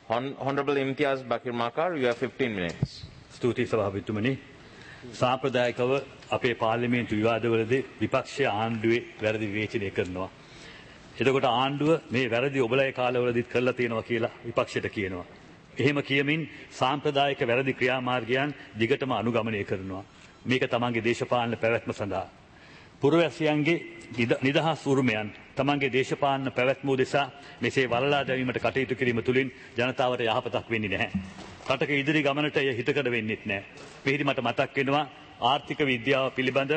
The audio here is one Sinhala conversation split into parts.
Honorable Imtiaz Bakir Makar, you have 15 minutes. ස්තුතියි සභාපතිතුමනි. සාම්ප්‍රදායිකව අපේ පාර්ලිමේන්තු විවාදවලදී විපක්ෂය ආණ්ඩුවේ වැරදි විවේචනය කරනවා. එතකොට ආණ්ඩුව මේ වැරදි ඔබලයි කාලවලදීත් කරලා තියෙනවා කියලා විපක්ෂයට කියනවා. එහෙම කියමින් සාම්ප්‍රදායික වැරදි ක්‍රියාමාර්ගයන් දිගටම අනුගමනය කරනවා. මේක තමන්ගේ දේශපාලන පැවැත්ම සඳහා. පුරවැසියන්ගේ නිදහස් උරුමයන් තමන්ගේ දේශපාලන පැවැත්ම උදෙසා මෙසේ වලලා දැමීමට කටයුතු කිරීම තුළින් ජනතාවට යහපතක් වෙන්නේ නැහැ. රටක ඉදිරි ගමනට එය හිතකඩ වෙන්නෙත් නැහැ. මෙහිදී මට මතක් වෙනවා ආර්ථික විද්‍යාව පිළිබඳ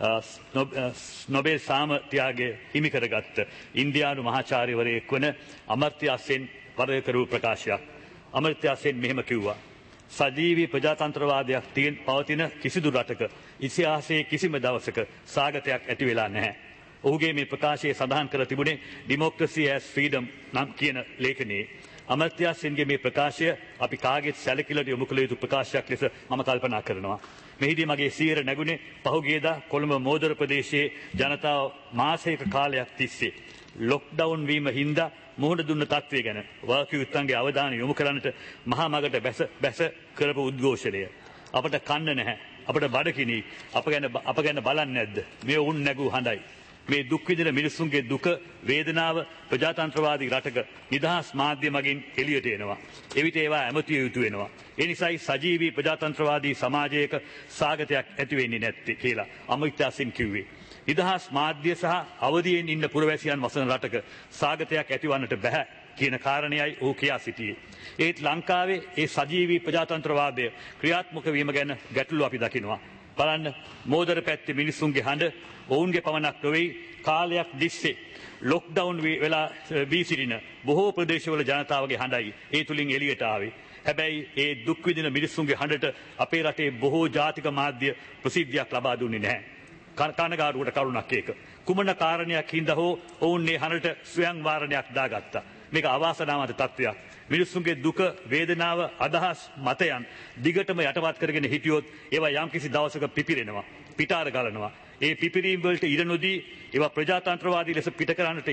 නොබෙල් සාමත්‍යාගය හිමි කරගත්ත ඉන්දියානු මහාචාර්යවරයෙක් වන අමර්ත්‍ය සෙන් වරකරු ප්‍රකාශයක්. අමර්ත්‍ය සෙන් මෙහෙම කිව්වා: සජීවී ප්‍රජාතන්ත්‍රවාදයක් පවතින කිසිදු රටක ඉතිහාසයේ කිසිම දවසක සාගතයක් ඇති වෙලා නැහැ. ඔහුගේ මේ ප්‍රකාශයේ සඳහන් කර තිබුණේ Democracy as Freedom නම් කියන ලේඛනයේ. අමර්ත්‍ය සෙන්ගේ මේ ප්‍රකාශය අපි කාගෙත් සැලකිල්ලට යොමු කළ යුතු ප්‍රකාශයක් ලෙස මම කල්පනා කරනවා. මෙහිදී මගේ සියර නැගුණේ පහුගියදා කොළඹ මෝදර ප්‍රදේශයේ ජනතාව මාසයක කාලයක් තිස්සේ ලොක්ඩවුන් වීම හින්දා මුහුණ දුන්න තත්ත්වය ගැන වාකියුත්තන්ගේ අවධානය යොමු කරන්නට මහා මගට බැස කරපු උද්ඝෝෂණය. අපට කන්න නැහැ, අපට බඩකිනි, අප ගැන බලන්නේ නැද්ද? මේ උන් නැගූ හඬයි. මේ දුක් විඳින මිනිසුන්ගේ දුක වේදනාව ප්‍රජාතන්ත්‍රවාදී රටක නිදහස් මාධ්‍ය මගින් එළියට එනවා. එවිට ඒවා ඇමතිය යුතු වෙනවා. ඒ නිසායි සජීවී ප්‍රජාතන්ත්‍රවාදී සමාජයක සාගතයක් ඇති වෙන්නේ නැත්තේ කියලා අමර්ත්‍ය සෙන් කිව්වේ. නිදහස් මාධ්‍ය සහ අවදියෙන් ඉන්න පුරවැසියන් වසන රටක සාගතයක් ඇතිවන්නට බෑ කියන කාරණයයි ඔහු කියා සිටියේ. ඒත් ලංකාවේ ඒ සජීවී ප්‍රජාතන්ත්‍රවාදය ක්‍රියාත්මක වීම ගැන ගැටලු අපි දකිනවා. බලන්න, මෝදර පැත්තේ මිනිසුන්ගේ හඬ ඔවුන්ගේ පමණක් නොවේ, කාලයක් දිස්සේ ලොක්ඩවුන් වෙලා වී සිටින බොහෝ ප්‍රදේශවල ජනතාවගේ හඬයි ඒ තුලින් එළියට ආවේ. හැබැයි ඒ දුක් විඳින මිනිසුන්ගේ හඬට අපේ රටේ බොහෝ ජාතික මාධ්‍ය ප්‍රසිද්ධියක් ලබා දුන්නේ නැහැ. කනගාටුවට කරුණක් ඒක. කුමන කාරණයක් හින්දා හෝ ඔවුන් මේ හඬට ස්වයං වාරණයක් දාගත්තා. මේක අවාසනාවන්ත තත්ත්වයක්. මිනිසුන්ගේ දුක, වේදනාව, අදහස්, මතයන් දිගටම යටපත් කරගෙන හිටියොත් ඒවා යම්කිසි දවසක පිපිරෙනවා, පිටාර ගලනවා. ඒ පිපිරීම් වලට ඉඩ නොදී ඒවා ප්‍රජාතන්ත්‍රවාදී ලෙස පිට කරන්නට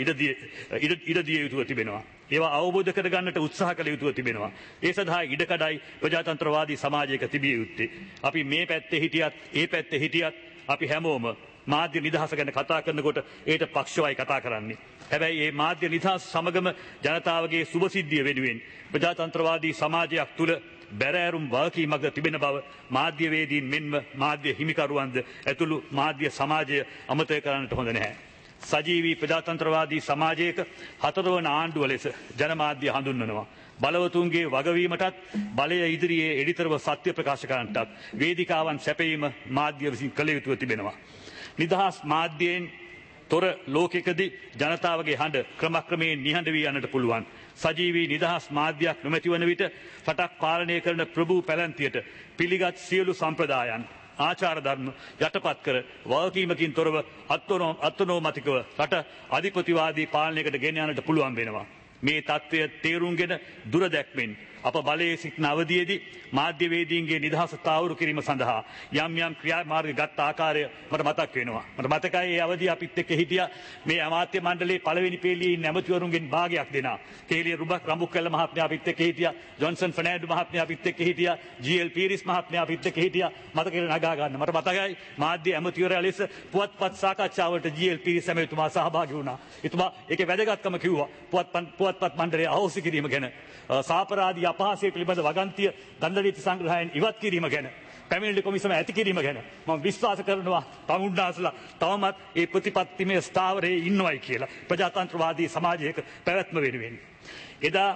ඉඩ දිය යුතුව තිබෙනවා. ඒවා අවබෝධ කරගන්නට උත්සාහ කළ යුතුව තිබෙනවා. ඒ සඳහා ඉඩකඩයි ප්‍රජාතන්ත්‍රවාදී සමාජයක තිබිය යුත්තේ. අපි මේ පැත්තේ හිටියත් ඒ පැත්තේ හිටියත් අපි හැමෝම මාධ්‍ය නිදහස ගැන කතා කරනකොට ඒට පක්ෂවයි කතා කරන්නේ. හැබැයි මේ මාධ්‍ය නිදහස සමගම ජනතාවගේ සුබසිද්ධිය වෙනුවෙන් ප්‍රජාතන්ත්‍රවාදී සමාජයක් තුළ බැරෑරුම් වගකීමක් තිබෙන බව මාධ්‍යවේදීන් මෙන්ම මාධ්‍ය හිමිකරුවන්ද ඇතුළු මාධ්‍ය සමාජය අමතක කරන්නට හොඳ නැහැ. සජීවී ප්‍රජාතන්ත්‍රවාදී සමාජයක හතරවන ආණ්ඩුව ලෙස ජනමාධ්‍ය හඳුන්වනවා. බලවතුන්ගේ වගවීමටත් බලය ඉදිරියේ එඩිතරව සත්‍ය ප්‍රකාශ කරන්නටත් වේදිකාවන් සැපයීම මාධ්‍ය විසින් කළ යුතුව තිබෙනවා. නිදහස් මාධ්‍යයෙන් තොර ලෝකෙකදී ජනතාවගේ හඬ ක්‍රමක්‍රමයෙන් නිහඬ වී යන්නට පුළුවන්. සජීවී නිදහස් මාධ්‍යයක් නොමැති වන විට රටක් පාලනය කරන ප්‍රභූ පැලැන්තියට පිළිගත් සියලු සම්ප්‍රදායන්, ආචාර ධර්ම යටපත් කර වගකීමකින් තොරව අත්නෝමතිකව රට අධිපතිවාදී පාලනයකට ගෙන යන්නට පුළුවන් වෙනවා. මේ තත්ත්වය තේරුම්ගෙන දුර දැක්මෙන් අප බලයේ සිටින අවධියේදී මාධ්‍යවේදීන්ගේ නිදහස තාවුරු කිරීම සඳහා යම් ක්‍රියාමාර්ග ගත් ආකාරය මට මතක් වෙනවා. මට මතකයි ඒ අවධිය අපිත් එක්ක හිටියා මේ අමාත්‍ය මණ්ඩලයේ පළවෙනි පෙළියේ ඉන්න ඇමතිවරුන්ගෙන් භාගයක් දෙනා. කේලිය රඹුක්කැල්ල මහත්මයා අපිත් එක්ක හිටියා. ජොන්සන් ෆර්නෑන්ඩෝ මහත්මයා අපිත් එක්ක හිටියා. ජී.එල්. පීරිස් මහත්මයා අපිත් එක්ක හිටියා. මතකෙට නගා ගන්න. මට මතකයි මාධ්‍ය ඇමතිවරයා ලෙස පුවත්පත් සාකච්ඡාවලට ජී.එල්. පීරිස් ඇමතිතුමා සහභාගී වුණා. එතුමා ඒකේ වැදගත්කම කිව්වා. පුවත්පත් මණ්ඩලයේ අහෝසි කිරීම ගැන, සාපරාධී අපහාසය පිළිබඳ වගන්තිය දණ්ඩනීති සංග්‍රහයෙන් ඉවත් කිරීම ගැන, පැමිණිලි කොමිසම ඇති කිරීම ගැන මම විශ්වාස කරනවා තමුන්නාසලා තවමත් ඒ ප්‍රතිපත්තිමය ස්ථාවරයේ ඉන්නවයි කියලා ප්‍රජාතන්ත්‍රවාදී සමාජයක පැවැත්ම වෙනුවෙන්. එදා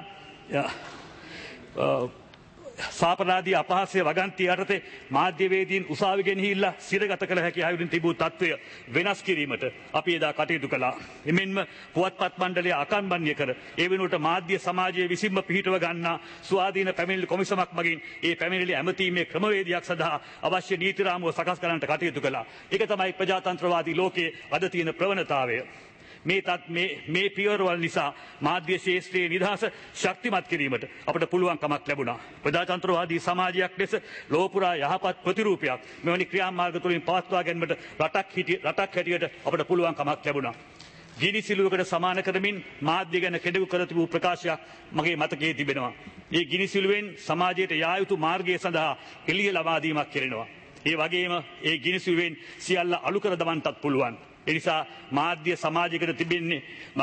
සාපරාධී අපහාසය වගන්තිය යටතේ මාධ්‍යවේදීන් උසාවිගෙන ගිහිල්ලා සිරගත කළ හැකි ආයුධින් තිබූ තත්ත්වය වෙනස් කිරීමට අපි එදා කටයුතු කළා. එමෙන්ම පුවත්පත් මණ්ඩලය අකම්බන්‍ය කර ඒ වෙනුවට මාධ්‍ය සමාජයේ විසින්ම පිහිටව ගන්නා ස්වාධීන පැමිණිලි කොමිසමක් මගින් ඒ පැමිණිලි ඇමතීමේ ක්‍රමවේදයක් සඳහා අවශ්‍ය නීති රාමුව සකස් කරන්නට කටයුතු කළා. ඒක තමයි ප්‍රජාතන්ත්‍රවාදී ලෝකයේ අද තියෙන ප්‍රවණතාවය. මේ පියවරවල් නිසා මාධ්‍ය ශාස්ත්‍රයේ නිදහස ශක්තිමත් කිරීමට අපට පුළුවන්කමක් ලැබුණා. ප්‍රජාතන්ත්‍රවාදී සමාජයක් ලෙස ලෝපුරා යහපත් ප්‍රතිරූපයක් මෙවැනි ක්‍රියාමාර්ග තුළින් පවත්වා ගැනීමට රටක් හැටියට අපට පුළුවන්කමක් ලැබුණා. ගිනි සිලුවකට සමාන කරමින් මාධ්‍ය ගැන කෙනෙකු කර තිබූ ප්‍රකාශයක් මගේ මතකයේ තිබෙනවා. ඒ ගිනි සිලුවෙන් සමාජයට යා යුතු මාර්ගය සඳහා එළිය ලබා දීමක් කෙරෙනවා. ඒ වගේම ඒ ගිනි සිලුවෙන් සියල්ල අලු කර දමන්නටත් පුළුවන්. ඒ නිසා මාධ්‍ය සමාජයකට තිබෙන්නේ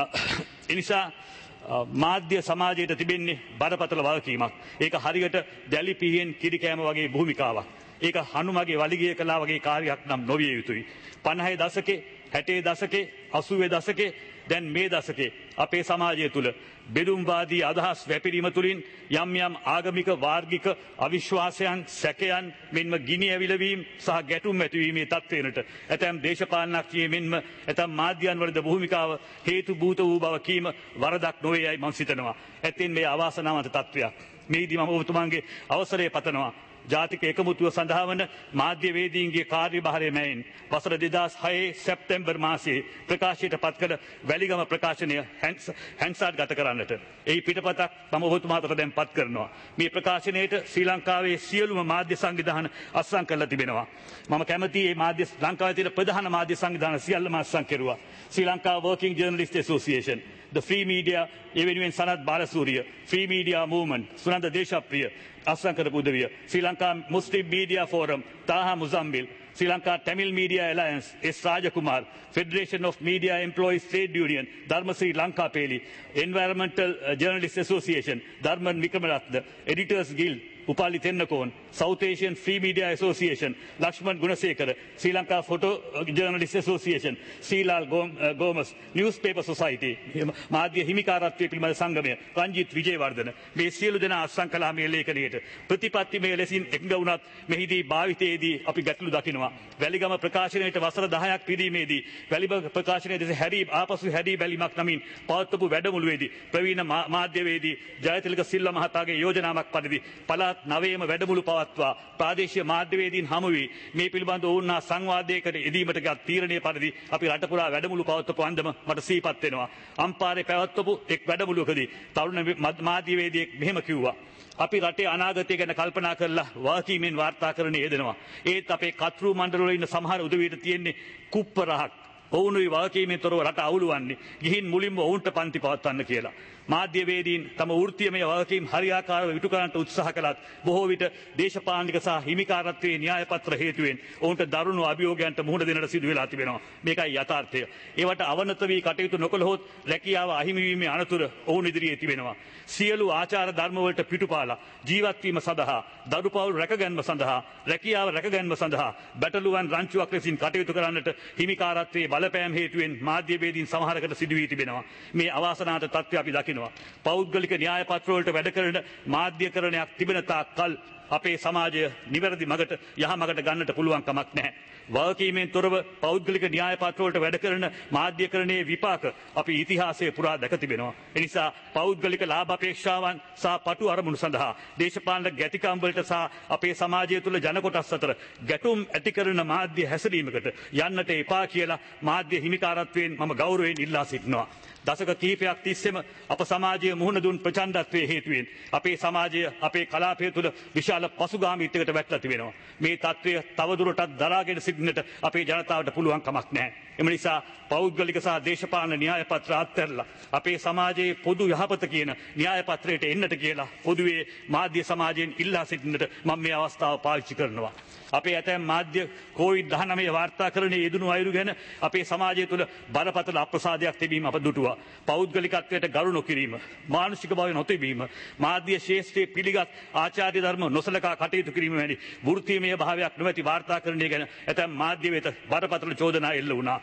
මාධ්‍ය සමාජයට තිබෙන්නේ බරපතල වගකීමක්. ඒක හරියට දැලි පිහියෙන් කිරි කෑම වගේ භූමිකාවක්. ඒක හනුමගේ වලිගය කළා වගේ කාර්යයක් නම් නොවිය යුතුයි. 50 දශකේ 60 දශකේ 80 දශකේ දැන් මේ දශකේ අපේ සමාජය තුළ බෙදුම්වාදී අදහස් වැපිරීම තුළින් යම් යම් ආගමික වාර්ගික අවිශ්වාසයන් සැකයන් මෙන්ම ගිනි ඇවිලවීම සහ ගැටුම් ඇතිවීමේ තත්ත්වයකට ඇතැම් දේශපාලනඥයෝ මෙන්ම ඇතැම් මාධ්‍යයන් වලද භූමිකාව හේතු භූත වූ බව කීම වරදක් නොවේ යයි මම සිතනවා. ඇත්තෙන් මේ අවාසනාවන්ත තත්ත්වයක්. මේදී මම ඔබතුමාගේ අවසරය පතනවා. ජාතික එකමුතුව සඳහා වන මාධ්‍යවේදීන්ගේ කාර්යභාරය මැයින් වසර 2006 සැප්තැම්බර් මාසයේ ප්‍රකාශයට පත් කළ වැලිගම ප්‍රකාශනය හැන්සාට් ගත කරන්නට. එහි පිටපතක් මම ඔබතුමාට දැන් පත් කරනවා. මේ ප්‍රකාශනයට ශ්‍රී ලංකාවේ සියලුම මාධ්‍ය සංවිධාන අත්සන් කරලා තිබෙනවා. මම කැමතියි මේ මාධ්‍ය ලංකාවේ තියෙන ප්‍රධාන මාධ්‍ය සංවිධාන සියල්ලම අත්සන් කෙරුවා. ශ්‍රී Lanka Working Journalists Association, the Free Media, එවෙනුවෙන් Sanath Balasuriya, Free Media Movement, Sunanda Deshapriya, අත්සන් කරපු උදවිය, ශ්‍රී Lanka Muslim Media Forum, තාහා මුසම්බිල්, Sri Lanka Tamil Media Alliance, S. Rajakumar, Federation of Media Employees Trade Union, Dharma Sri Lanka Peli, Environmental Journalists Association, Dharman Vikramaratne, Editors Guild, Upali Tennakon, South Asian Free Media Association, Lakshman Gunasekara, Sri Lanka Photo Journalists Association, Sri Lal Gomes, Newspaper Society, Madhya Himikaratwe Pilmada Sangamaya, Ranjit Vijayawardena, මේ සියලු දෙනා අත්සන් කළා මේ ලේඛනයට. ප්‍රතිපත්තිමය ලෙසින් එකඟ වුණත් මෙහිදී භාවිතයේදී අපි ගැටලු දකිනවා. වැලිගම ප්‍රකාශනයට වසර 10ක් පිරීමේදී වැලිගම ප්‍රකාශනයේ දෙස හැරී ආපසු හැරී බැලීමක් නමින් පවත්වපු වැඩමුළුවේදී ප්‍රවීණ මාධ්‍යවේදී ජයතිලක සිල්වා මහතාගේ යෝජනාවක් පරිදි පළාත් 9ම වැඩමුළු පවත්වා ප්‍රාදේශීය මාධ්‍යවේදීන් හමු වී මේ පිළිබඳව වුණා සංවාදයකට යෙදීමට ගත් තීරණය පරිදි අපි රට පුරා වැඩමුළු පවත්වපු අන්දම මට සිහිපත් වෙනවා. අම්පාරේ පැවැත්වපු එක් වැඩමුළුවකදී තරුණ මාධ්‍යවේදියෙක් මෙහෙම කිව්වා. අපි රටේ අනාගතය ගැන කල්පනා කරලා වාකීමෙන් වාර්තාකරණය යෙදෙනවා. ඒත් අපේ කතෘ මණ්ඩල වල ඉන්න සමහර උදවියට තියෙන්නේ කුප්පරහක්. ඔවුනුයි වාකීමෙන් තොරව රට අවුලවන්නේ. ගිහින් මුලින්ම ඔවුන්ට පන්ති පවත්වන්න කියලා. මාධ්‍යවේදීන් තම වෘත්තීයමය වගකීම් හරියාකාරව ඉටු කරන්නට උත්සාහ කළත් බොහෝ විට දේශපාලනික සහ හිමිකාරත්වයේ න්‍යාය පත්‍ර හේතුවෙන් ඔවුන්ට දරුණු අභියෝගයන්ට මුහුණ දෙන්නට සිදු වෙලා තිබෙනවා. මේකයි යථාර්ථය. ඒවට අවනත වී කටයුතු නොකළහොත් රැකියාව අහිමි වීමේ අනතුර ඔවුන් ඉදිරියේ තිබෙනවා. සියලු ආචාර ධර්ම වලට පිටුපාලා ජීවත් වීම සඳහා, දරුපවුල් රැකගැන්ම සඳහා, රැකියාව රැකගැන්ම සඳහා බැටළුවන් රංචුවක් ලෙසින් කටයුතු කරන්නට හිමිකාරත්වයේ බලපෑම් හේතුවෙන් මාධ්‍යවේදීන් සමහරකට සිදු වී තිබෙනවා. මේ අවාසනාවන්ත තත්ත්වය අපි දකිනවා. පෞද්ගලික න්‍යාය පත්‍ර වලට වැඩ කරන මාධ්‍යකරණයක් තිබෙන තාක් කල් අපේ සමාජය නිවැරදි මගට යහමගට ගන්නට පුළුවන් කමක් නැහැ. වගකීමෙන් තොරව පෞද්ගලික න්‍යාය පත්‍ර වලට වැඩ කරන මාධ්‍යකරණයේ විපාක අපි ඉතිහාසයේ පුරා දැක තිබෙනවා. ඒ නිසා පෞද්ගලික ලාභ අපේක්ෂාවන් සහ පටු අරමුණු සඳහා දේශපාලන ගැතිකම් වලට සහ අපේ සමාජය තුළ ජන කොටස් අතර ගැටුම් ඇති කරන මාධ්‍ය හැසිරීමකට යන්නට එපා කියලා මාධ්‍ය හිමිකාරත්වයෙන් මම ගෞරවයෙන් ඉල්ලා සිටිනවා. දශක කිහිපයක් තිස්සෙම අප සමාජයේ මුහුණ දුන් ප්‍රචණ්ඩත්වයේ හේතුවෙන් අපේ සමාජය අපේ කලාපය තුළ විශාල පසුගාමීත්වයකට වැටලා තිබෙනවා. මේ තත්ත්වය තවදුරටත් දරාගෙන සිටින්නට අපේ ජනතාවට පුළුවන් කමක් නැහැ. එම නිසා පෞද්ගලික සහ දේශපාලන න්‍යාය පත්‍ර අත්හැරලා අපේ සමාජයේ පොදු යහපත කියන න්‍යාය පත්‍රයට එන්නට කියලා පොදුවේ මාධ්‍ය සමාජයෙන් ඉල්ලා සිටින්නට මම මේ අවස්ථාව පාවිච්චි කරනවා. අපේ ඇතැම් මාධ්‍ය COVID-19 වාර්තාකරණයේ යෙදුණු අයුරු ගැන අපේ සමාජය තුළ බරපතල අප්‍රසාදයක් තිබීම අප දුටුවා. පෞද්ගලිකත්වයට ගරු නොකිරීම, මානසික භාවය නොතිබීම, මාධ්‍ය ශාස්ත්‍රයේ පිළිගත් ආචාර්ය ධර්ම නොසලකා කටයුතු කිරීම වැනි වෘත්තීයමය භාවයක් නොමැති වාර්තාකරණය ගැන ඇතැම් මාධ්‍ය වෙත බරපතල චෝදනා එල්ල වුණා.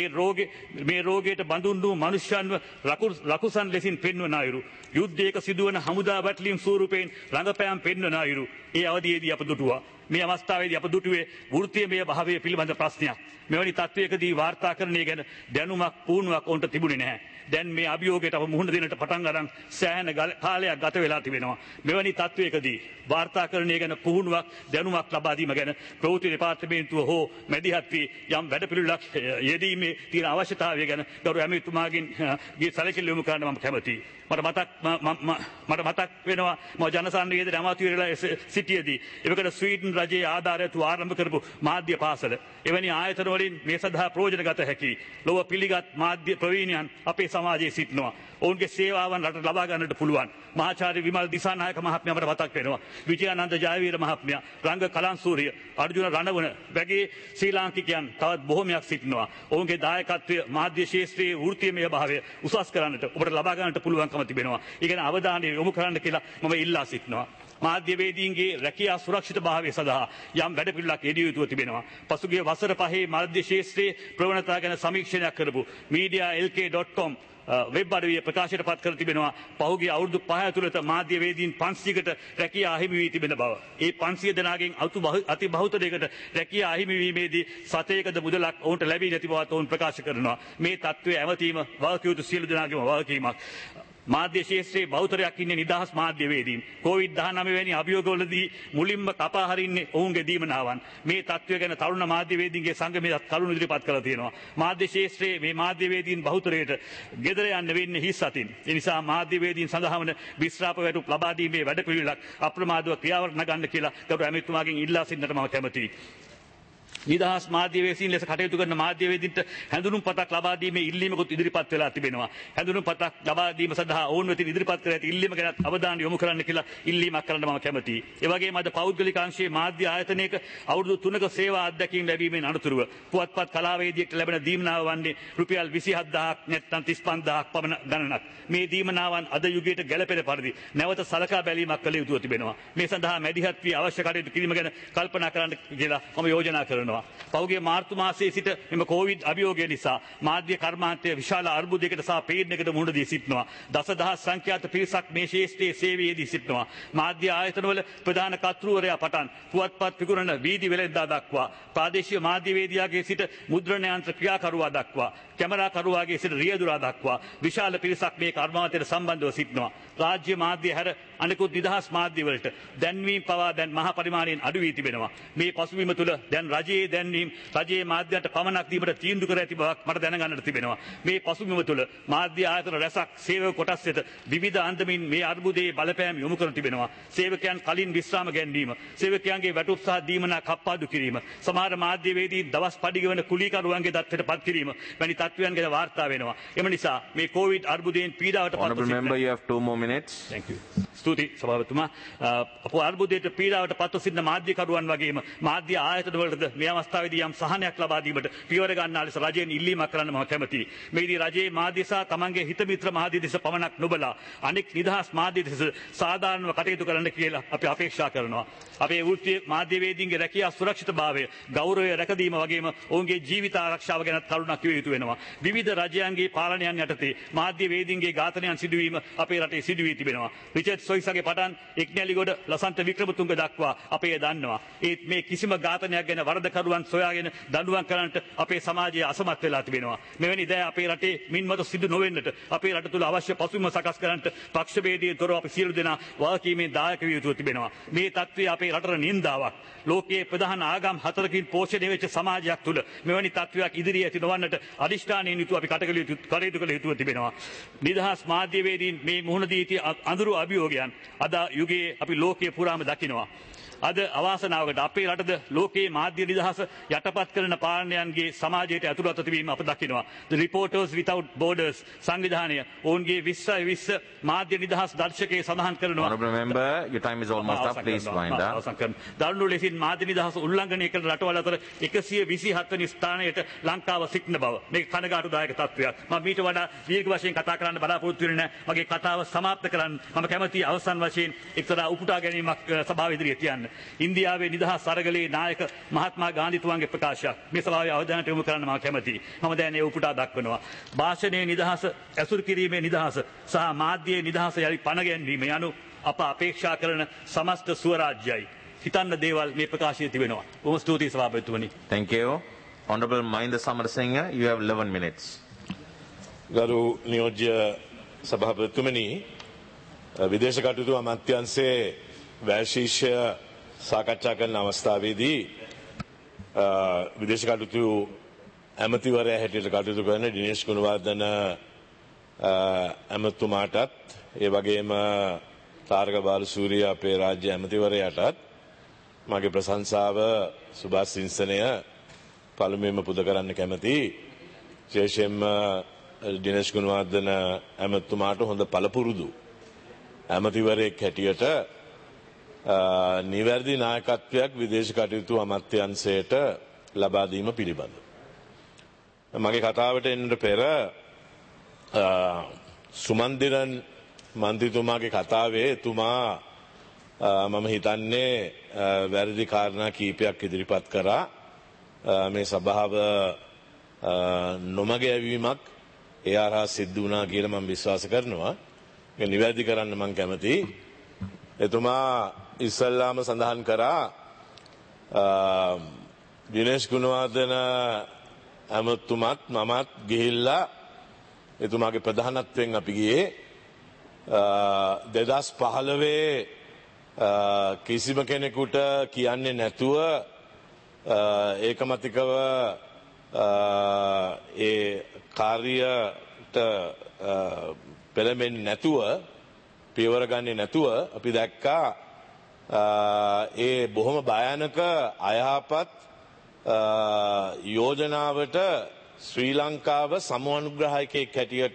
මේ රෝගයට බඳුන් වූ මනුෂ්‍යයන්ව ලකුසන් ලෙසින් පෙන්වන අයුරු, යුද්ධයක සිදුවන හමුදා වැටලීම් ස්වරූපයෙන් රඟපෑම් පෙන්වන අයුරු ඒ අවධියේදී අප දුටුවා. මේ අවස්ථාවේදී අප දුටුවේ වෘත්තීයමය භාවය පිළිබඳ ප්‍රශ්නයක්. මෙවැනි තත්වයකදී වාර්තාකරණය ගැන දැනුමක් පුහුණුවක් ඔවුන්ට තිබුණේ නැහැ. දැන් මේ අභියෝගයට අප මුහුණ දෙන්නට පටන් අරන් සෑහෙන කාලයක් ගත වෙලා තිබෙනවා. මෙවැනි තත්වයකදී වාර්තාකරණය ගැන පුහුණුවක් දැනුමක් ලබා දීම ගැන ප්‍රවෘත්ති දෙපාර්තමේන්තුව හෝ මැදිහත් වී යම් වැඩපිළිවෙලක් යෙදීමේ තියෙන අවශ්‍යතාවය ගැන ගරු ඇමතිතුමාගෙන් සැලකිලි යොමු කරන්න මම කැමැතියි. මට මතක් වෙනවා මම ජනසන්නිවේදනයේ අමාත්‍ය වෙලා සිටියේදී එවකට ස්වීඩන් රජයේ ආධාරයතු ආරම්භ කරපු මාධ්‍ය පාසල එවැනි ආයතන වලින් මේ සඳහා ප්‍රයෝජන ගත හැකි ලොව පිළිගත් මාධ්‍ය ප්‍රවීණයන් අපේ සමාජයේ සිටිනවා. ඔවුන්ගේ සේවාවන් රට ලබා ගන්නට පුළුවන්. මහාචාර්ය විමල් දිසානායක මහත්මයා මට මතක් වෙනවා. විජයානන්ද ජයවීර මහත්මයා, රංග කලන්සූරිය, අර්ජුන රණවන වගේ ශ්‍රී ලාංකිකයන් තවත් බොහෝමයක් සිටිනවා. ඔවුන්ගේ දායකත්වය මාධ්‍ය ශාස්ත්‍රයේ වෘත්තීයමය භාවය උසස් කරන්නට ඔබට ලබා ගන්නට පුළුවන්කම තිබෙනවා. ඒ ගැන අවධානය යොමු කරන්න කියලා මම ඉල්ලා සිටිනවා. මාධ්‍යවේදීන්ගේ රැකියා සුරක්ෂිත භාවය සඳහා යම් වැඩපිළිවෙලක් යෙදිය යුතුව තිබෙනවා. පසුගිය වසර 5 මාධ්‍ය ශාස්ත්‍රයේ ප්‍රවණතා ගැන සමීක්ෂණයක් කරපු medialk.com වෙබ් අඩවිය ප්‍රකාශයට පත් කර තිබෙනවා. පහුගිය අවුරුදු 5 ඇතුළත මාධ්‍යවේදීන් 500කට රැකියා අහිමි වී තිබෙන බව. ඒ 500 දෙනාගෙන් අති බහුතරයකට රැකියා අහිමි වීමේදී සතේකද මුදලක් ඔවුන්ට ලැබී නැති බවත් ඔවුන් ප්‍රකාශ කරනවා. මේ තත්ත්වය ඇවතීම වගකිව යුතු සියලු දෙනාගේම වගකීමක්. මාධ්‍ය ශාස්ත්‍රයේ බහුතරයක් ඉන්නේ නිදහස් මාධ්‍යවේදීන්. COVID-19 වැනි අභියෝගවලදී මුලින්ම කපා හරින්නේ ඔවුන්ගේ දීමනාවන්. මේ තත්ත්වය ගැන තරුණ මාධ්‍යවේදීන්ගේ සංගමයක් කරුණු ඉදිරිපත් කරලා තියෙනවා. මාධ්‍ය ශාස්ත්‍රයේ මේ මාධ්‍යවේදීන් බහුතරයට ගෙදර යන්න වෙන්නේ හිස් අතින්. ඒ නිසා මාධ්‍යවේදීන් සඳහා වන විශ්‍රාප වැටුප් ලබා දීමේ වැඩපිළිවෙලක් අප්‍රමාදව ක්‍රියාවට නගන්න කියලා ගරු ඇමතිතුමාගෙන් ඉල්ලා සිටින්නට මම කැමැතියි. නිදහස් මාධ්‍යවේදීන් ලෙස කටයුතු කරන මාධ්‍යවේදීන්ට හැඳුනුම්පතක් ලබා දීමේ ඉල්ලීමකුත් ඉදිරිපත් වෙලා තිබෙනවා. හැඳුනුම්පතක් ලබා දීම සඳහා ඔවුන් වෙතින් ඉදිරිපත් කර ඇති ඉල්ලීම ගැන අවධානය යොමු කරන්න කියලා ඉල්ලීමක් කරන්න මම කැමැතියි. ඒ වගේම අද පෞද්ගලික අංශයේ මාධ්‍ය ආයතනයක අවුරුදු 3ක සේවා අත්දැකීම් ලැබීමෙන් අනතුරුව පුවත්පත් කලාවේදියෙක්ට ලැබෙන දීමනාව වන්නේ රුපියල් 27000ක් නැත්නම් 35000ක් පමණ ගණනක්. මේ දීමනාවන් අද යුගයට ගැළපෙන පරිදි නැවත සලකා බැලීමක් කළ යුතුව තිබෙනවා. මේ සඳහා මැදිහත් වී අවශ්‍ය කටයුතු කිරීම ගැන කල්පනා කරන්න කියලා මම යෝජනා කරනවා. පෞගේ මාර්තු මාසයේ සිට මෙම කොවිඩ් අභියෝගය නිසා මාධ්‍ය කර්මාන්තය විශාල අර්බුදයකට සහ පීඩනයකට මුහුණ දී සිටිනවා. දසදහස් සංඛ්‍යාත පිරිසක් මේ ශාස්ත්‍රයේ සේවයේදී සිටිනවා. මාධ්‍ය ආයතනවල ප්‍රධාන කර්තෘවරයා පටන් පුවත්පත් විකුණන වීදි වෙළෙන්දා දක්වා ප්‍රාදේශීය මාධ්‍යවේදියාගේ සිට මුද්‍රණ යන්ත්‍ර ක්‍රියාකරුවා දක්වා කැමරාකරුවාගේ සිට රියදුරා දක්වා විශාල පිරිසක් මේ කර්මාන්තයට සම්බන්ධව සිටිනවා. රාජ්‍ය මාධ්‍ය හැර අනෙකුත් නිදහස් මාධ්‍යවලට දැන්වීම් පවා දැන් මහ පරිමාණයෙන් අඩු වී තිබෙනවා. මේ පසුබිම තුළ දැන් රජයේ දැන්වීම් රජයේ මාධ්‍යයට පමණක් දීමට තීන්දුව කර ඇති බවක් මට දැනගන්නට තිබෙනවා. මේ පසුබිම තුළ මාධ්‍ය ආයතන රැසක් සේවක කොටස් වෙත විවිධ අන්දමින් මේ අර්බුදයේ බලපෑම යොමු කර තිබෙනවා. සේවකයන් කලින් විශ්‍රාම ගැනීම, සේවකයන්ගේ වැටුප් සහ දීමනා කප්පාදු කිරීම, සමහර මාධ්‍යවේදීන් දවස් පඩිගවන කුලීකරුවන්ගේ දත්තට පත් කිරීම වැනි තත්ත්වයන් ගැන වාර්තා වෙනවා. එම නිසා මේ කොවිඩ් අර්බුදයෙන් පීඩාවට පත් Honourable member, you have 2 more minutes. Thank you. ස්තුතියි සභාපතිතුමා. අප අර්බුදයට පීඩාවට පත්ව සිටින මාධ්‍යකරුවන් වගේම මාධ්‍ය ආයතනවලද මේ අවස්ථාවේදී යම් සහනයක් ලබා දීමට පියවර ගන්නා ලෙස රජයෙන් ඉල්ලීමක් කරන්න මම කැමැතියි. මේදී රජයේ මාධ්‍ය සහ තමන්ගේ හිත මිත්‍ර මාධ්‍ය දෙස පමණක් නොබලා අනෙක් නිදහස් මාධ්‍ය දෙස සාධාරණව කටයුතු කරන්න කියලා අපි අපේක්ෂා කරනවා. අපේ වෘත්තීය මාධ්‍යවේදීන්ගේ රැකියා සුරක්ෂිතභාවය, ගෞරවය රැකදීම වගේම ඔවුන්ගේ ජීවිත ආරක්ෂාව ගැන කරුණක් කිව යුතු වෙනවා. විවිධ රජයන්ගේ පාලනයන් යටතේ මාධ්‍යවේදීන්ගේ ඝාතනයන් සිදුවීම අපේ රටේ සිදු වී තිබෙනවා. රිචඩ් සොයිසගේ පටන් එක්නැලිගොඩ ලසන්ත වික්‍රමතුංග දක්වා අපේ දන්නවා. ඒත් මේ කිසිම ඝාතනයක් ගැන වරදකරුවන් සොයාගෙන දඬුවම් කරන්නට අපේ සමාජය අසමත් වෙලා තිබෙනවා. මෙවැනි දෑ අපේ රටේ මින්මත සිදු නොවෙන්නට අපේ රට තුළ අවශ්‍ය පසුබිම සකස් කරන්නට පක්ෂ ભેදයෙන් තොරව අපි සියලු දෙනා වගකීමෙන් දායක විය යුතුව තිබෙනවා. මේ තත්ත්වය අපේ රටට නින්දාවක්. ලෝකයේ ප්‍රධාන ආගම් 4කින් පෝෂණය වෙච්ච සමාජයක් තුළ මෙවැනි තත්ත්වයක් ඉදිරියේ ඇති නොවන්නට අදිෂ්ඨානයෙන් යුතුව අපි කටයුතු කළ යුතුව තිබෙනවා. නිදහස් මාධ්‍යවේදීන් මේ මුහුණ දී සිටි අඳුරු අභියෝගයන් අද යුගයේ අපි ලෝකයේ පුරාම දකිනවා. අද අවාසනාවකට අපේ රටද ලෝකයේ මාධ්‍ය නිදහස යටපත් කරන පාලනයන්ගේ සමාජයට ඇතුළත් වීම අප දකිනවා. The Reporters Without Borders සංවිධානය ඔවුන්ගේ 2020 මාධ්‍ය නිදහස් දර්ශකයේ සඳහන් කරනවා. Honourable member, your time is almost up. Please wind up. දරුණු ලෙසින් මාධ්‍ය නිදහස උල්ලංඝනය කරන රටවල් අතර 127 වෙනි ස්ථානයට ලංකාව සිටින බව. මේක කනගාටුදායක තත්ත්වයක්. මම මීට වඩා දීර්ඝ වශයෙන් කතා කරන්න බලාපොරොත්තු වෙන්නේ නැහැ. මගේ කතාව සමාප්ත කරන්න මම කැමැතියි අවසන් වශයෙන් එක්තරා උපුටා ගැනීමක් සභාව ඉදිරියේ තියන්න. ඉන්දියාවේ නිදහස් අරගලේ නායක මහත්මා ගාන්ධිතුමාගේ ප්‍රකාශයක් මේ සභාවේ අවධානයට යොමු කරන්න මම කැමැතියි. මම දැන් ඒ උපුටා දක්වනවා. භාෂණයේ නිදහස, ඇසුරු කිරීමේ නිදහස සහ මාධ්‍යයේ නිදහස යලි පණ ගැන්වීම යනු අප අපේක්ෂා කරන සමස්ත ස්වරාජ්‍යයි. හිතන්න දේවල් මේ ප්‍රකාශයේ තිබෙනවා. බොහොම ස්තුතියි සභාපතිතුමනි. Thank you. Honourable Mahinda Samarasinghe, you have 11 minutes. ගරු නියෝජ්‍ය සභාපතිතුමනි, විදේශ කටයුතු අමාත්‍යාංශයේ වැශීෂ්‍ය සාකච්ඡා කරන අවස්ථාවේදී විදේශ කටයුතු ඇමතිවරයා හැටියට කටයුතු කරන දිනේෂ් ගුණවර්ධන ඇමතුමාටත් ඒ වගේම තාරක බාලසූරිය අපේ රාජ්‍ය ඇමතිවරයාටත් මගේ ප්‍රශංසාව සුභාස් සිංසනය පළමුවෙන්ම පුද කරන්න කැමතියි. විශේෂයෙන්ම දිනේෂ් ගුණවර්ධන ඇමතුමාට හොඳ පළපුරුදු ඇමතිවරයෙක් හැටියට නිවැරදි නායකත්වයක් විදේශ කටයුතු අමාත්‍යාංශයට ලබා දීම පිළිබඳ. මගේ කතාවට එන්නට පෙර සුමන්දිරන් මන්ත්‍රීතුමාගේ කතාවේ එතුමා මම හිතන්නේ වැරදි කාරණා කීපයක් ඉදිරිපත් කරා. මේ සභාව නොමග යැවීමක් ඒ හරහා සිද්ධ වුණා කියලා මම විශ්වාස කරනවා. ඒක නිවැරදි කරන්න මම කැමතියි. එතුමා ඉස්සල්ලාම සඳහන් කරා දිනේෂ් ගුණවර්ධන ඇමතුමත් මමත් ගිහිල්ලා එතුමාගේ ප්‍රධානත්වයෙන් අපි ගියේ 2015 කිසිම කෙනෙකුට කියන්නේ නැතුව ඒකමතිකව ඒ කාර්යයට පෙළඹෙන්නේ නැතුව පියවර ගන්නේ නැතුව අපි දැක්කා ඒ බොහොම භයානක අයහපත් යෝජනාවට ශ්‍රී ලංකාව සමුඅනුග්‍රහයකෙක් හැටියට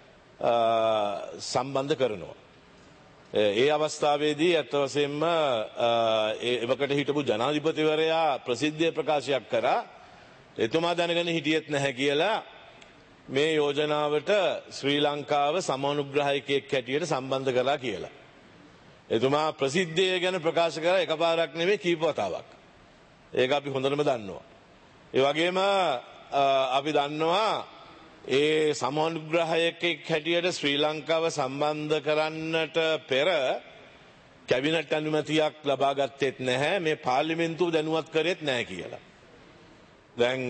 සම්බන්ධ කරනවා. ඒ අවස්ථාවේදී අත් වශයෙන්ම එවකට හිටපු ජනාධිපතිවරයා ප්‍රසිද්ධිය ප්‍රකාශයක් කරා එතුමා දැනගෙන හිටියෙත් නැහැ කියලා මේ යෝජනාවට ශ්‍රී ලංකාව සමුඅනුග්‍රහයකෙක් හැටියට සම්බන්ධ කරලා කියලා. එතුමා ප්‍රසිද්ධිය ගැන ප්‍රකාශ කරා එකපාරක් නෙවෙයි කීප වතාවක්. ඒක අපි හොඳටම දන්නවා. ඒ වගේම අපි දන්නවා ඒ සමුඅනුග්‍රහයකෙක් හැටියට ශ්‍රී ලංකාව සම්බන්ධ කරන්නට පෙර කැබිනට් අනුමැතියක් ලබා ගත්තෙත් නැහැ. මේ පාර්ලිමේන්තුව දැනුවත් කරෙත් නැහැ කියලා. දැන්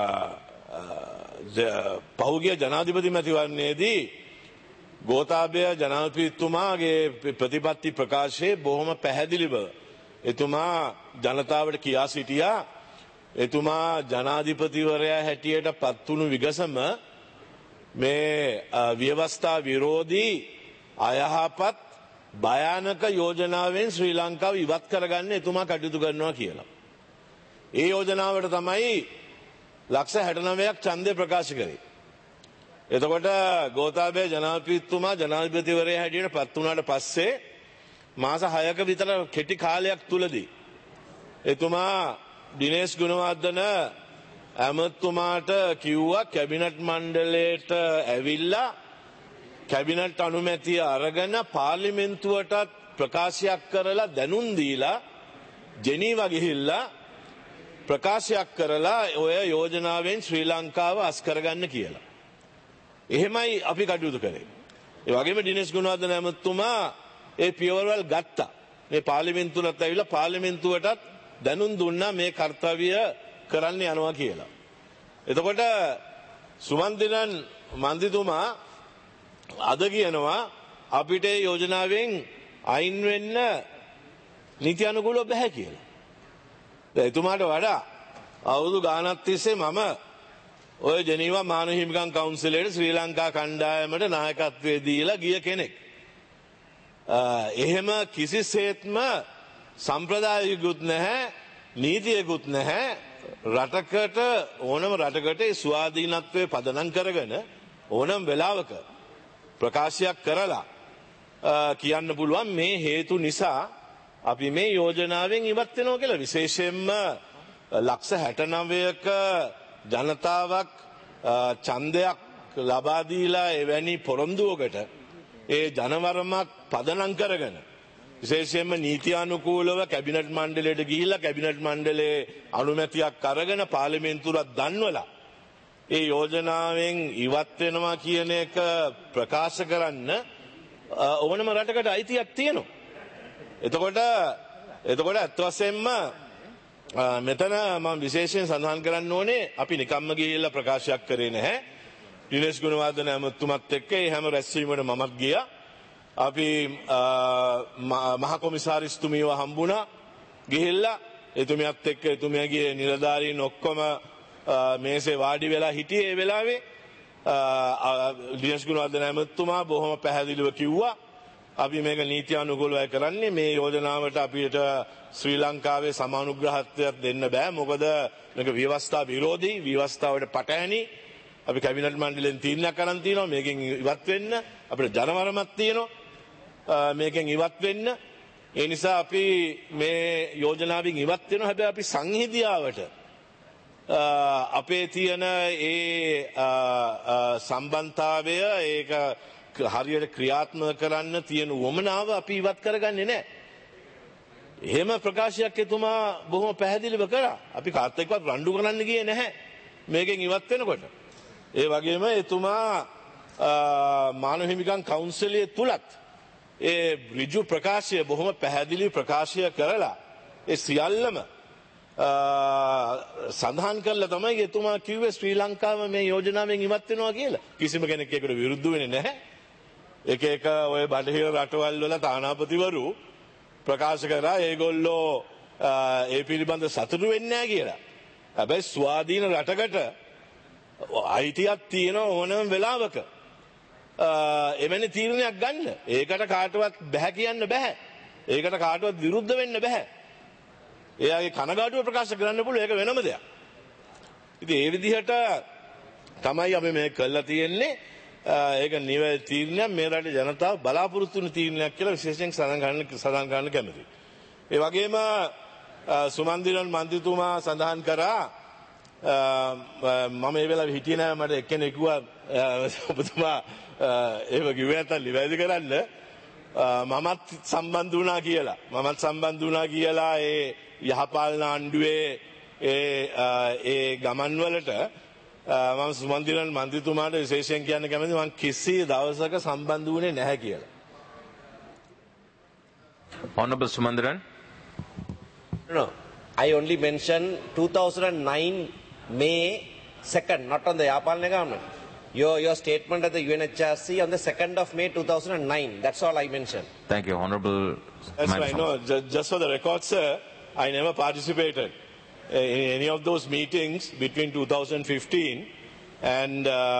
පහුගිය ජනාධිපති මැතිවරණයේදී ගෝඨාභය ජනාධිපතිතුමාගේ ප්‍රතිපත්ති ප්‍රකාශයේ බොහොම පැහැදිලිව එතුමා ජනතාවට කියා සිටියා එතුමා ජනාධිපතිවරයා හැටියට පත්වුණු විගසම මේ ව්‍යවස්ථා විරෝධී අයහපත් භයානක යෝජනාවෙන් ශ්‍රී ලංකාව ඉවත් කරගන්න එතුමා කටයුතු කරනවා කියලා. ඒ යෝජනාවට තමයි ලක්ෂ 69ක් ඡන්දය ප්‍රකාශ කරේ. එතකොට ගෝඨාභය ජනාධිපතිතුමා ජනාධිපතිවරයා හැටියට පත් වුණාට පස්සේ මාස 6ක විතර කෙටි කාලයක් තුලදී එතුමා දිනේෂ් ගුණවර්ධන ඇමතුමාට කිව්වා කැබිනට් මණ්ඩලයට ඇවිල්ලා කැබිනට් අනුමැතිය අරගෙන පාර්ලිමේන්තුවටත් ප්‍රකාශයක් කරලා දැනුම් දීලා ජෙනීවා ගිහිල්ලා ප්‍රකාශයක් කරලා ඔය යෝජනාවෙන් ශ්‍රී ලංකාව අස් කරගන්න කියලා. එහෙමයි අපි කටයුතු කරේ. ඒ වගේම දිනේෂ් ගුණවර්ධන ඇමතුමා ඒ පියවරවල් ගත්තා. මේ පාර්ලිමේන්තුවට ඇවිල්ලා පාර්ලිමේන්තුවටත් දැනුම් දුන්නා මේ කාර්යය කරන්න යනවා කියලා. එතකොට සුමන්දිරන් මන්ත්‍රීතුමා අද කියනවා අපිට ඒ යෝජනාවෙන් අයින් වෙන්න නීති අනුකූලව බෑ කියලා. දැන් එතුමාට වඩා අවුරුදු ගානක් තිස්සේ මම ඔය ජෙනීවා මානව හිමිකම් කවුන්සිලයට ශ්‍රී ලංකා කණ්ඩායමට නායකත්වයේ දීලා ගිය කෙනෙක්. එහෙම කිසිසේත්ම සම්ප්‍රදායිකුත් නැහැ නීතියකුත් නැහැ රටකට ඕනම රටකට ඒ ස්වාධීනත්වයේ පදනම් කරගෙන ඕනම වෙලාවක ප්‍රකාශයක් කරලා කියන්න පුළුවන් මේ හේතු නිසා අපි මේ යෝජනාවෙන් ඉවත් වෙනවා කියලා. විශේෂයෙන්ම ලක්ෂ 69ක ජනතාවක් ඡන්දයක් ලබා දීලා එවැනි පොරොන්දුවකට ඒ ජනවරමක් පදනම් කරගෙන විශේෂයෙන්ම නීති අනුකූලව කැබිනට් මණ්ඩලයට ගිහිල්ලා කැබිනට් මණ්ඩලයේ අනුමැතියක් අරගෙන පාර්ලිමේන්තුවට දන්වලා ඒ යෝජනාවෙන් ඉවත් වෙනවා කියන එක ප්‍රකාශ කරන්න ඕනම රටකට අයිතියක් තියෙනවා. එතකොට අත් වශයෙන්ම මෙතන මම විශේෂයෙන් සඳහන් කරන්න ඕනේ අපි නිකම්ම ගිහිල්ලා ප්‍රකාශයක් කරේ නැහැ. දිනේෂ් ගුණවර්ධන ඇමතුමත් එක්ක ඒ හැම රැස්වීමකට මමත් ගියා. අපි මහ කොමසාරිස්තුමියව හම්බුණා. ගිහිල්ලා එතුමියත් එක්ක එතුමියගේ නිලධාරීන් ඔක්කොම මේසේ වාඩි වෙලා හිටියේ ඒ වෙලාවේ. දිනේෂ් ගුණවර්ධන ඇමතුමා බොහොම පැහැදිලිව කිව්වා අපි මේක නීති අනුකූලවයි කරන්නේ මේ යෝජනාවට අපිට ශ්‍රී ලංකාවේ සමානුග්‍රහත්වයක් දෙන්න බෑ මොකද මේක ව්‍යවස්ථා විරෝධී ව්‍යවස්ථාවට පටහැනි අපි කැබිනට් මණ්ඩලයෙන් තීරණයක් කරන් තියෙනවා මේකෙන් ඉවත් වෙන්න අපිට ජනවරමක් තියෙනවා මේකෙන් ඉවත් වෙන්න ඒ නිසා අපි මේ යෝජනාවෙන් ඉවත් වෙනවා හැබැයි අපි සංහිඳියාවට අපේ තියෙන ඒ සම්බන්ධතාවය ඒක හරියට ක්‍රියාත්මක කරන්න තියෙන වමනාව අපි ඉවත් කරගන්නේ නැහැ. එහෙම ප්‍රකාශයක් එතුමා බොහොම පැහැදිලිව කරා. අපි කාත් එක්කවත් රණ්ඩු කරන්න ගියේ නැහැ. මේකෙන් ඉවත් වෙනකොට. ඒ වගේම එතුමා මානව හිමිකම් කවුන්සිලයේ තුලත් ඒ ඍජු ප්‍රකාශය බොහොම පැහැදිලි ප්‍රකාශය කරලා ඒ සියල්ලම සඳහන් කරලා තමයි එතුමා කිව්වේ ශ්‍රී ලංකාව මේ යෝජනාවෙන් ඉවත් වෙනවා කියලා. කිසිම කෙනෙක් ඒකට විරුද්ධ වෙන්නේ නැහැ. එක එක ඔය බටහිර රටවල් වල තානාපතිවරු ප්‍රකාශ කරා ඒගොල්ලෝ ඒ පිළිබඳ සතුටු වෙන්නේ නැහැ කියලා. හැබැයි ස්වාධීන රටකට අයිතියක් තියෙන ඕනම වෙලාවක එවැනි තීරණයක් ගන්න. ඒකට කාටවත් බෑ කියන්න බෑ. ඒකට කාටවත් විරුද්ධ වෙන්න බෑ. එයාගේ කනගාටුව ප්‍රකාශ කරන්න පුළුවන් ඒක වෙනම දෙයක්. ඉතින් ඒ විදිහට තමයි අපි මේ කළා තියෙන්නේ. ඒක නිවැරදි තීරණයක් මේ රටේ ජනතාව බලාපොරොත්තු වෙන තීරණයක් කියලා විශේෂයෙන් සඳහන් කරන්න කැමතියි. ඒ වගේම සුමන්දිරන් මන්ත්‍රීතුමා සඳහන් කරා මම මේ වෙලාවේ හිටියේ නෑ මට එක්කෙනෙක් කිව්වා ඔබතුමා ඒක කිව්වේ නැත්තම් නිවැරදි කරන්න මමත් සම්බන්ධ වුණා කියලා. මමත් සම්බන්ධ වුණා කියලා ඒ යහපාලන ආණ්ඩුවේ ඒ ගමන් වලට මම සුමන්දිරන් මන්ත්‍රීතුමාට විශේෂයෙන් කියන්න කැමතියි මම කිසි දවසක සම්බන්ධ වුණේ නැහැ කියලා. Honorable Sumandiran. No, I only mentioned 2009 May 2nd, not on the Yapalne government. Your statement at the UNHRC on the 2nd of May 2009. That's all I mentioned. Thank you, Honorable. That's right. No, just for the record, sir, I never participated in any of those meetings between 2015 and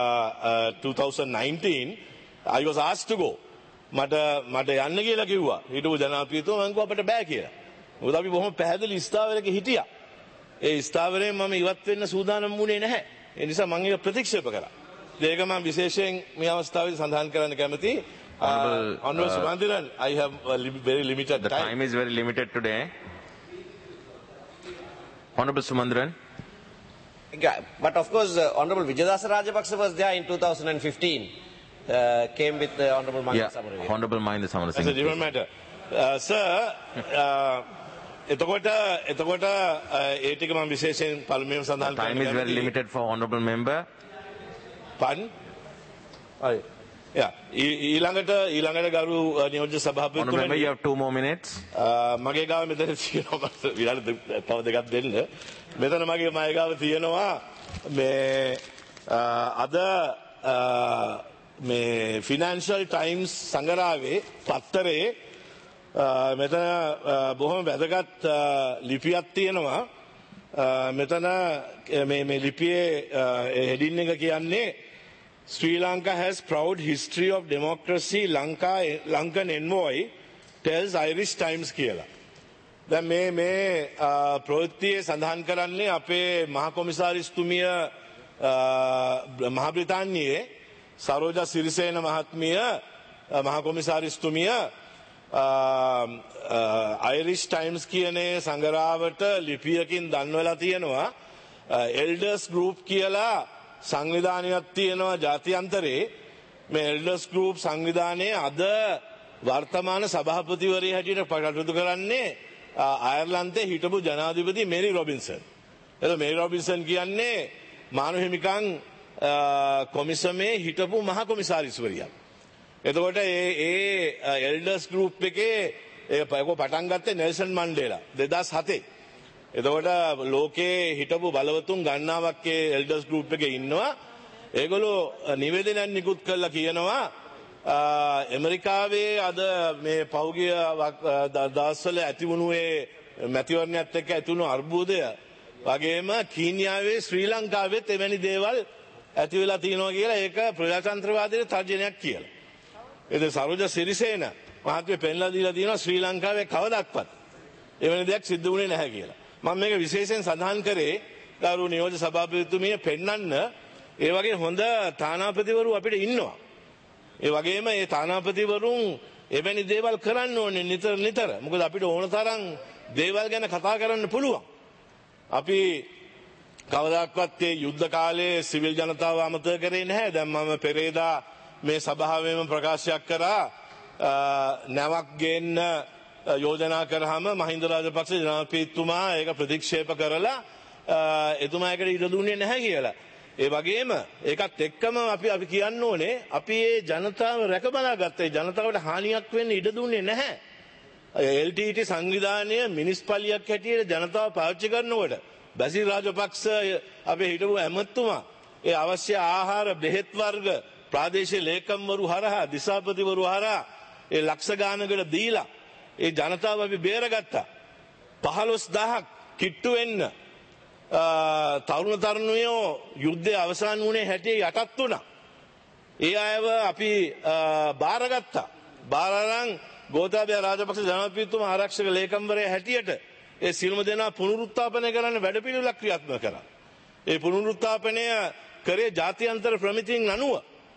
2019. I was asked to go. මට යන්න කියලා කිව්වා. හිටපු ජනාධිපතිතුමා මම කිව්වා අපිට බෑ කියලා. මොකද අපි බොහොම පැහැදිලි ස්ථාවරයක හිටියා. ඒ ස්ථාවරයෙන් මම ඉවත් වෙන්න සූදානම් වුණේ නැහැ. ඒ නිසා මම ඒක ප්‍රතික්ෂේප කරා. ඒක මම විශේෂයෙන් මේ අවස්ථාවේදී සඳහන් කරන්න කැමතියි. Honorable Sumandiran, I have very limited The time is very limited today. Honorable Sumandiran. Yeah, but of course, Honorable Vijayadasa Rajapaksa was there in 2015. Came with Honorable Mahinda Samaraweera. Honorable Mahinda That's a Samaraweera. different matter. Sir, එතකොට ඒ ටික මම විශේෂයෙන් පළමුවෙන් සඳහන් Time is very limited for honorable member. Pardon? Right. Yeah. ඊළඟට ගරු නියෝජ්‍ය Honorable member, you සභාපතිතුමනි have 2 more minutes. මගේ ගාව මෙතන තියෙනවා විනාඩි තව දෙකක් දෙන්න. මෙතන මගේ ගාව තියෙනවා මේ අද මේ ෆිනෑන්ෂල් ටයිම්ස් සංගරාවේ පත්තරේ මෙතන බොහොම වැදගත් ලිපියක් තියෙනවා. මෙතන මේ ලිපියේ හෙඩින් එක කියන්නේ Sri Lanka has proud history of democracy Lankan envoy tells Irish Times කියලා. දැන් මේ ප්‍රවෘත්තියේ සඳහන් කරන්නේ අපේ මහා කොමසාරිස්තුමිය මහා බ්‍රිතාන්‍යයේ සරෝජා සිරිසේන මහත්මිය මහා කොමසාරිස්තුමිය Irish Times කියන්නේ සංගරාවට ලිපියකින් දන්වලා තියෙනවා එල්ඩර්ස් ගෲප් කියලා සංවිධානයක් තියෙනවා ජාත්‍යන්තරේ මේ එල්ඩර්ස් ගෲප් සංවිධානයේ අද වර්තමාන සභාපතිවරිය හැටියට කටයුතු කරන්නේ අයර්ලන්තයේ හිටපු ජනාධිපති මේරි රොබින්සන්. එතකොට මේරි රොබින්සන් කියන්නේ මානව හිමිකම් කොමිසමේ හිටපු මහා කොමසාරිස්වරියක්. එතකොට ඒ එල්ඩර්ස් ගෲප් එකේ ඒක පටන් ගත්තේ නෙල්සන් මන්ඩේලා 2007. එතකොට ලෝකේ හිටපු බලවතුන් ගණනාවක් ඒ එල්ඩර්ස් ගෲප් එකේ ඉන්නවා. ඒගොල්ලෝ නිවේදනයක් නිකුත් කරලා කියනවා ඇමරිකාවේ අද මේ පෞගිය දවස්වල ඇති වුණු ඒ මැතිවරණයත් එක්ක ඇති වුණු අර්බුදය වගේම කීනියාවේ ශ්‍රී ලංකාවෙත් එවැනි දේවල් ඇති වෙලා තියෙනවා කියලා ඒක ප්‍රජාතන්ත්‍රවාදයේ තර්ජනයක් කියලා. ඒ සරෝජ සිරිසේන මහත්මිය පෙන්ලා දීලා තියෙනවා ශ්‍රී ලංකාවේ කවදාවත් එවැනි දෙයක් සිද්ධ වුණේ නැහැ කියලා. මම මේක විශේෂයෙන් සඳහන් කරේ ගෞරවනීය නියෝජ්‍ය සභාපතිතුමිය පෙන්වන්න ඒ වගේ හොඳ තානාපතිවරු අපිට ඉන්නවා. ඒ වගේම මේ තානාපතිවරුන් එවැනි දේවල් කරන්න ඕනේ නිතර. මොකද අපිට ඕන තරම් දේවල් ගැන කතා කරන්න පුළුවන්. අපි කවදාවත් මේ යුද්ධ කාලයේ සිවිල් ජනතාව අමතක කරේ නැහැ. දැන් මම පෙරේදා මේ සභාවෙම ප්‍රකාශයක් කරා නැවක් ගේන්න යෝජනා කරාම මහින්ද රාජපක්ෂ ජනාධිපතිතුමා ඒක ප්‍රතික්ෂේප කරලා එතුමා ඒකට ඉඩ දුන්නේ නැහැ කියලා. ඒ වගේම ඒකත් එක්කම අපි කියන්න ඕනේ අපි මේ ජනතාව රැකබලා ගත්තේ ජනතාවට හානියක් වෙන්න ඉඩ දුන්නේ නැහැ. LTT සංවිධානය මිනිස් පලියක් හැටියට ජනතාව පාවිච්චි කරනකොට බැසිල් රාජපක්ෂ අපේ හිටපු ඇමතුමා ඒ අවශ්‍ය ආහාර බෙහෙත් වර්ග ප්‍රාදේශීය ලේකම්වරු හරහා දිසාපතිවරු හරහා ඒ ලක්ෂ ගානකට දීලා ඒ ජනතාව අපි බේරගත්තා. 15000ක් කිට්ටු වෙන්න තරුණ තරුණියෝ යුද්ධය අවසන් වුණේ හැටි යටත් වුණා. ඒ අයව අපි බාරගත්තා. බාරාරන් ගෝඨාභය රාජපක්ෂ ජනාධිපතිතුමා ආරක්ෂක ලේකම්වරයා හැටියට ඒ සියලුම දෙනා පුනරුත්ථාපනය කරන්න වැඩපිළිවෙලක් ක්‍රියාත්මක කරා. ඒ පුනරුත්ථාපනය කරේ ජාත්‍යන්තර ප්‍රමිතින් අනුව.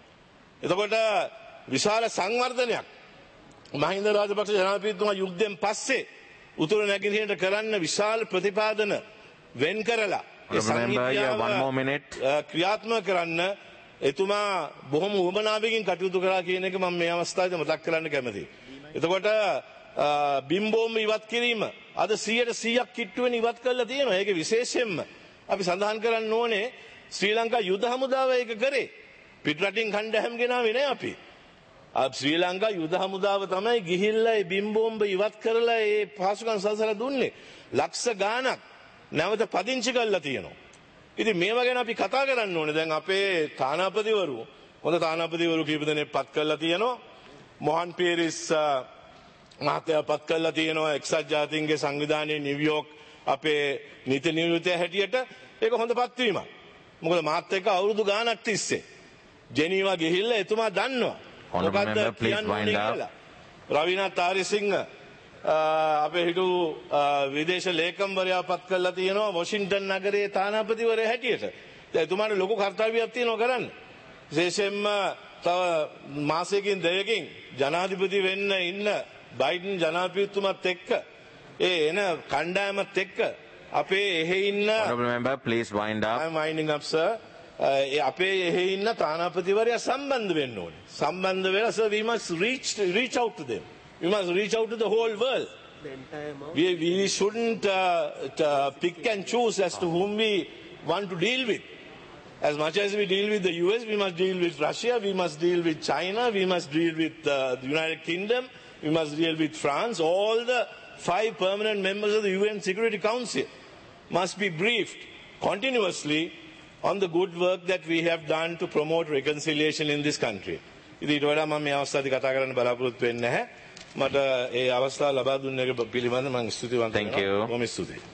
එතකොට විශාල සංවර්ධනයක් මහින්ද රාජපක්ෂ ජනාධිපතිතුමා යුද්ධයෙන් පස්සේ උතුරු නැගෙනහිරට කරන්න විශාල ප්‍රතිපාදන වෙන් කරලා ඒ සංහිඳියාව ක්‍රියාත්මක කරන්න එතුමා බොහොම උවමනාවකින් කටයුතු කරා කියන එක මම මේ අවස්ථාවේදී මතක් කරන්න කැමතියි. එතකොට බිම්බෝම්බ ඉවත් කිරීම අද 100% කිට්ටුවෙන් ඉවත් කරලා තියෙනවා. ඒක විශේෂයෙන්ම අපි සඳහන් කරන්න ඕනේ ශ්‍රී ලංකා යුද හමුදාව ඒක කරේ. පිටරටින් කණ්ඩායම් ගෙනාවේ නෑ අපි. ශ්‍රී ලංකා යුද හමුදාව තමයි ගිහිල්ලා ඒ බිම්බෝම්බ ඉවත් කරලා ඒ පහසුකම් සලසලා දුන්නේ. ලක්ෂ ගාණක් නැවත පදිංචි කරලා තියෙනවා. ඉතින් මේවා ගැන අපි කතා කරන්න ඕනේ. දැන් අපේ තානාපතිවරු හොඳ තානාපතිවරු කීප දෙනෙක් පත් කරලා තියෙනවා. මොහන් පීරිස් මහත්තයා පත් කරලා තියෙනවා එක්සත් ජාතීන්ගේ සංවිධානයේ නිව්යෝක් අපේ නීති නියුතය හැටියට. ඒක හොඳ පත්වීමක්. මොකද මාත් එක්ක අවුරුදු ගාණක් තිස්සේ ජෙනීවා ගිහිල්ලා එතුමා දන්නවා මොකද්ද කියන්නේ කියලා. රවිනාත් ආරියසිංහ අපේ හිටු විදේශ ලේකම්වරයා පත් කරලා තියෙනවා වොෂින්ටන් නගරයේ තානාපතිවරයා හැටියට. දැන් එතුමාට ලොකු කර්තව්‍යයක් තියෙනවා කරන්න. විශේෂයෙන්ම තව මාසයකින් දෙකකින් ජනාධිපති වෙන්න ඉන්න බයිඩන් ජනාධිපතිතුමත් එක්ක ඒ එන කණ්ඩායමත් එක්ක අපේ එහෙ ඉන්න Honorable member, please wind up. I'm winding up, sir. අපේ එහෙ ඉන්න තානාපතිවරයා සම්බන්ධ වෙන්න ඕනේ. සම්බන්ධ වෙලා sir we must reach out to them. We must reach out to the whole world. We shouldn't pick and choose as to whom we want to deal with. As much as we deal with the US, we must deal with Russia, we must deal with China, we must deal with the United Kingdom, we must deal with France. All the 5 permanent members of the UN Security Council must be briefed continuously on the good work that we have done to promote reconciliation in this country. ඊට වඩා මම මේ අවස්ථාවේ කතා කරන්න බලාපොරොත්තු වෙන්නේ නැහැ. මට ඒ අවස්ථාව ලබා දුන්න එක පිළිබඳව මම ස්තුතිවන්ත වෙනවා. Thank you. බොහොම ස්තුතියි.